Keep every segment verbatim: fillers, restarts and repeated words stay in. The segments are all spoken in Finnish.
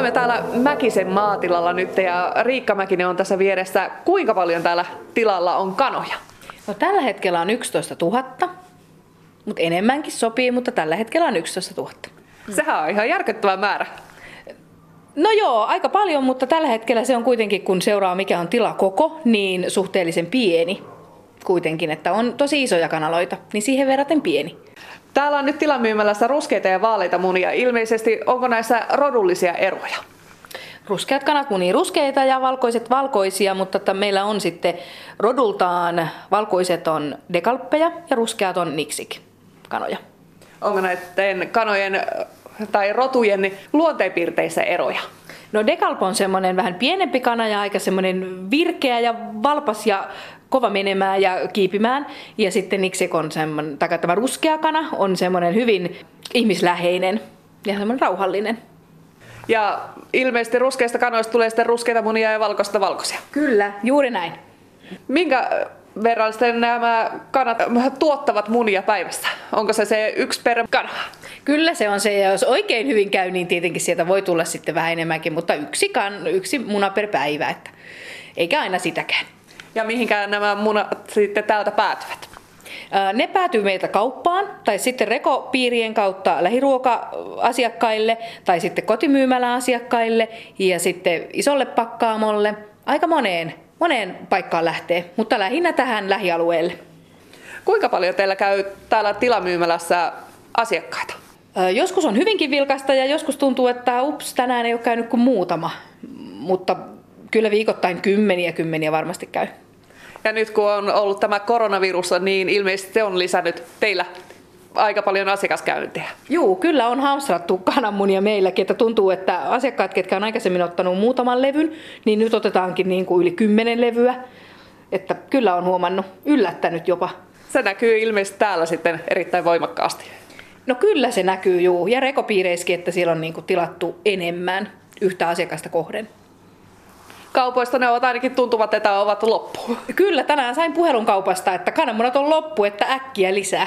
olemme täällä Mäkisen maatilalla nyt ja Riikka Mäkinen on tässä vieressä. Kuinka paljon täällä tilalla on kanoja? No, tällä hetkellä on yksitoista tuhatta, mutta enemmänkin sopii, mutta tällä hetkellä on yksitoista tuhatta. Sehän on ihan järkyttävä määrä. No joo, aika paljon, mutta tällä hetkellä se on kuitenkin, kun seuraa mikä on tilakoko, niin suhteellisen pieni kuitenkin, että on tosi isoja kanaloita, niin siihen verraten pieni. Täällä on nyt tilamyymälässä ruskeita ja vaaleita munia. Ilmeisesti onko näissä rodullisia eroja? Ruskeat kanat munii ruskeita ja valkoiset valkoisia, mutta että meillä on sitten rodultaan valkoiset on dekalppeja ja ruskeat on niksik kanoja. Onko näiden kanojen tai rotujen luonteenpiirteissä eroja? No, dekalp on semmoinen vähän pienempi kana ja aika semmoinen virkeä ja valpas ja kova menemään ja kiipimään. Ja sitten niksik on semmoinen, tai tämä ruskea kana on semmoinen hyvin ihmisläheinen ja semmoinen rauhallinen. Ja ilmeisesti ruskeista kanoista tulee sitten ruskeita munia ja valkoista valkoisia. Kyllä, juuri näin. Minkä verran sitten nämä kanat tuottavat munia päivässä? Onko se se yksi per kana? Kyllä se on se, ja jos oikein hyvin käy, niin tietenkin sieltä voi tulla sitten vähän enemmänkin, mutta yksi, kan, yksi muna per päivä, että eikä aina sitäkään. Ja mihinkään nämä munat sitten täältä päätyvät? Ne päätyy meiltä kauppaan, tai sitten rekopiirien kautta lähiruoka-asiakkaille, tai sitten kotimyymälä-asiakkaille, ja sitten isolle pakkaamolle. Aika moneen, moneen paikkaan lähtee, mutta lähinnä tähän lähialueelle. Kuinka paljon teillä käy täällä tilamyymälässä asiakkaita? Joskus on hyvinkin vilkasta ja joskus tuntuu, että ups, tänään ei ole käynyt kuin muutama, mutta kyllä viikoittain kymmeniä kymmeniä varmasti käy. Ja nyt kun on ollut tämä koronavirus, niin ilmeisesti se on lisännyt teillä aika paljon asiakaskäyntiä. Juu, kyllä on hamstrattu kananmunia meilläkin, että tuntuu, että asiakkaat, ketkä on aikaisemmin ottanut muutaman levyn, niin nyt otetaankin niin kuin yli kymmenen levyä. Että kyllä on huomannut, yllättänyt jopa. Se näkyy ilmeisesti täällä sitten erittäin voimakkaasti. No kyllä se näkyy, juu. Ja rekopiireissäkin, että siellä on niin kuin tilattu enemmän yhtä asiakasta kohden. Kaupoista ne ovat ainakin tuntuvat, että ovat loppu. Kyllä, tänään sain puhelun kaupasta, että kananmunat on loppu, että äkkiä lisää.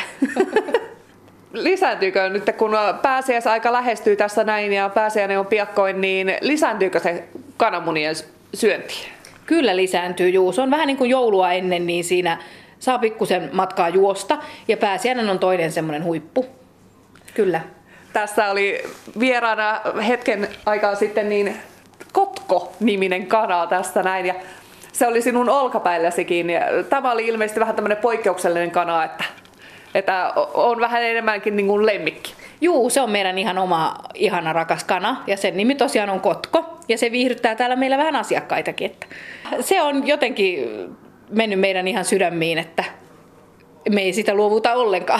Lisääntyykö nyt, kun pääsiäisaika lähestyy tässä näin ja pääsiäinen on piakkoin, niin lisääntyykö se kananmunien syönti? Kyllä lisääntyy, juu. Se on vähän niin kuin joulua ennen, niin siinä saa pikkusen matkaa juosta ja pääsiäinen on toinen semmoinen huippu. Kyllä. Tässä oli vieraana hetken aikaa sitten niin Kotko-niminen kana tässä näin ja se oli sinun olkapäälläsikin. Ja tämä oli ilmeisesti vähän tämmöinen poikkeuksellinen kana, että, että on vähän enemmänkin niin kuin lemmikki. Juu, se on meidän ihan oma ihana rakas kana ja sen nimi tosiaan on Kotko ja se viihdyttää täällä meillä vähän asiakkaitakin. Että se on jotenkin mennyt meidän ihan sydämiin, että me ei sitä luovuta ollenkaan.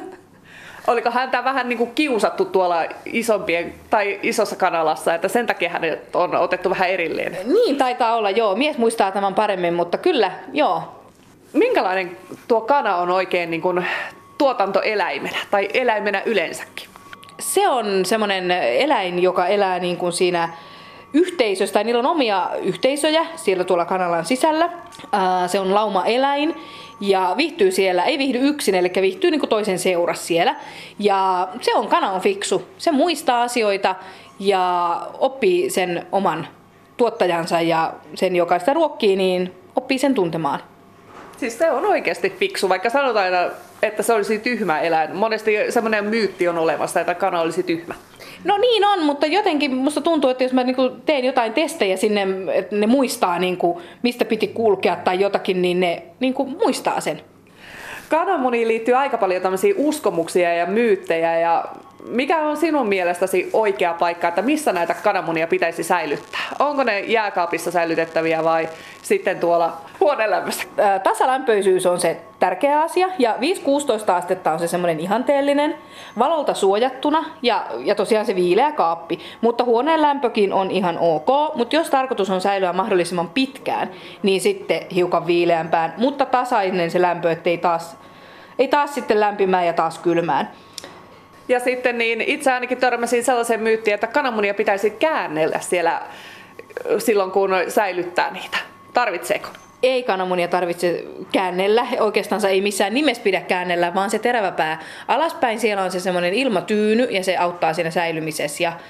Oliko häntä vähän niin kuin kiusattu tuolla isompien tai isossa kanalassa, että sen takia hänet on otettu vähän erilleen? Niin taitaa olla, joo. Mies muistaa tämän paremmin, mutta kyllä, joo. Minkälainen tuo kana on oikein niin kuin tuotantoeläimenä tai eläimenä yleensäkin? Se on semmoinen eläin, joka elää niin kuin siinä yhteisössä, tai niillä on omia yhteisöjä siellä tuolla kanalan sisällä. Se on laumaeläin. Ja viihtyy siellä, ei viihdy yksin, eli viihtyy niin kuin toisen seurassa siellä. Ja se on, kana on fiksu. Se muistaa asioita ja oppii sen oman tuottajansa ja sen, joka sitä ruokkii, niin oppii sen tuntemaan. Siis se on oikeasti fiksu, vaikka sanotaan, että se olisi tyhmä eläin. Monesti semmoinen myytti on olemassa, että kana olisi tyhmä. No niin on, mutta jotenkin musta tuntuu, että jos mä niinku teen jotain testejä sinne, että ne muistaa niinku, mistä piti kulkea tai jotakin, niin ne niinku muistaa sen. Kananmuniin liittyy aika paljon tämmöisiä uskomuksia ja myyttejä. Ja mikä on sinun mielestäsi oikea paikka, että missä näitä kananmunia pitäisi säilyttää? Onko ne jääkaapissa säilytettäviä vai sitten tuolla huonelämmössä? Tasalämpöisyys on se tärkeä asia ja viisi kuusitoista astetta on se semmoinen ihanteellinen, valolta suojattuna ja, ja tosiaan se viileä kaappi. Mutta huoneen lämpökin on ihan ok, mutta jos tarkoitus on säilyä mahdollisimman pitkään, niin sitten hiukan viileämpään, mutta tasainen se lämpö, ettei taas, ei taas sitten lämpimään ja taas kylmään. Ja sitten niin itse ainakin törmäsin sellaisen myyttiin, että kananmunia pitäisi käännellä siellä silloin, kun säilyttää niitä. Tarvitseeko? Ei kananmunia tarvitse käännellä, oikeastaan ei missään nimessä pidä käännellä, vaan se terävä pää alaspäin, siellä on se semmoinen ilmatyyny ja se auttaa siinä säilymisessä. Ja,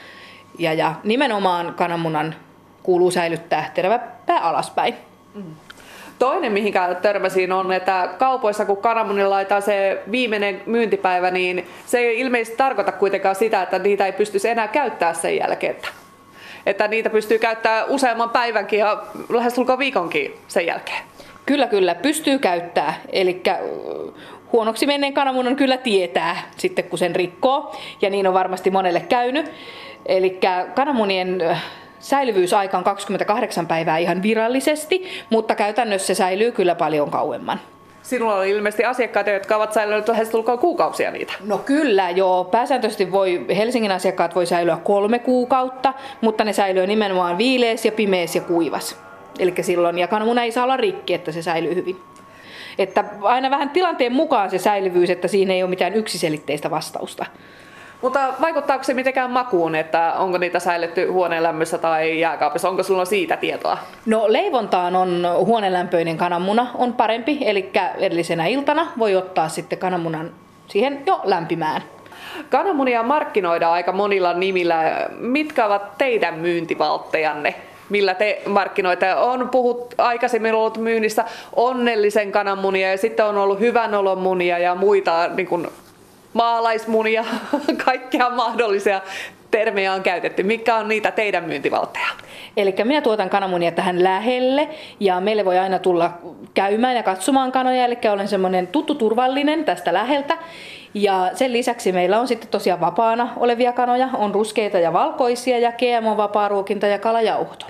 Ja, ja nimenomaan kananmunan kuuluu säilyttää terävä pää alaspäin. Mm. Toinen, mihinkä törmäsin, on, että kaupoissa kun kananmunilla laitetaan se viimeinen myyntipäivä, niin se ei ilmeisesti tarkoita kuitenkaan sitä, että niitä ei pystyisi enää käyttää sen jälkeen. Että, että niitä pystyy käyttämään useamman päivänkin ja lähestulkoon viikonkin sen jälkeen. Kyllä, kyllä, pystyy käyttää. Eli huonoksi menneen kananmunan kyllä tietää sitten, kun sen rikkoo. Ja niin on varmasti monelle käynyt. Eli kananmunien säilyvyysaika on kaksikymmentäkahdeksan päivää ihan virallisesti, mutta käytännössä se säilyy kyllä paljon kauemman. Sinulla oli ilmeisesti asiakkaita, jotka ovat säilyneet lähestulkoon kuukausia niitä. No kyllä, joo. Pääsääntöisesti voi, Helsingin asiakkaat voi säilyä kolme kuukautta, mutta ne säilyy nimenomaan viilees ja pimees ja kuivas. Eli silloin, ja kananmuna ei saa olla rikki, että se säilyy hyvin. Että aina vähän tilanteen mukaan se säilyvyys, että siinä ei ole mitään yksiselitteistä vastausta. Mutta vaikuttaako se mitenkään makuun, että onko niitä säilytty huoneen lämmössä tai jääkaapissa? Onko sulla siitä tietoa? No leivontaan on huoneenlämpöinen kananmuna on parempi, eli edellisenä iltana voi ottaa sitten kananmunan siihen jo lämpimään. Kananmunia markkinoidaan aika monilla nimillä. Mitkä ovat teidän myyntivalttejanne? Millä te markkinoita? On puhut aikaisemmin ollut myynnissä onnellisen kananmunia ja sitten on ollut hyvän olon munia ja muita niin kuin maalaismunia, kaikkia mahdollisia termejä on käytetty. Mitkä on niitä teidän myyntivaltteja? Eli minä tuotan kananmunia tähän lähelle ja meille voi aina tulla käymään ja katsomaan kanoja, eli olen semmoinen tuttu turvallinen tästä läheltä. Ja sen lisäksi meillä on sitten tosiaan vapaana olevia kanoja, on ruskeita ja valkoisia ja G M O-vapaa ruokinta ja kalajauhto.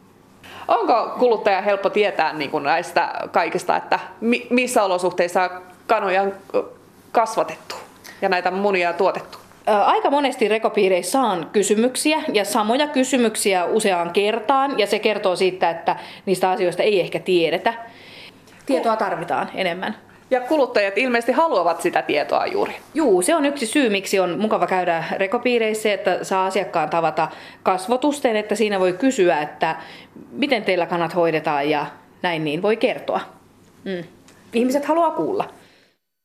Onko kuluttaja helppo tietää niin kuin näistä kaikista, että mi- missä olosuhteissa kanoja on kasvatettu ja näitä munia tuotettu? Aika monesti rekopiireissä saan kysymyksiä ja samoja kysymyksiä useaan kertaan ja se kertoo siitä, että niistä asioista ei ehkä tiedetä. Tietoa tarvitaan enemmän. Ja kuluttajat ilmeisesti haluavat sitä tietoa juuri. Juu, se on yksi syy, miksi on mukava käydä rekopiireissä, että saa asiakkaan tavata kasvotusten, että siinä voi kysyä, että miten teillä kanat hoidetaan ja näin niin voi kertoa. Mm. Ihmiset haluaa kuulla.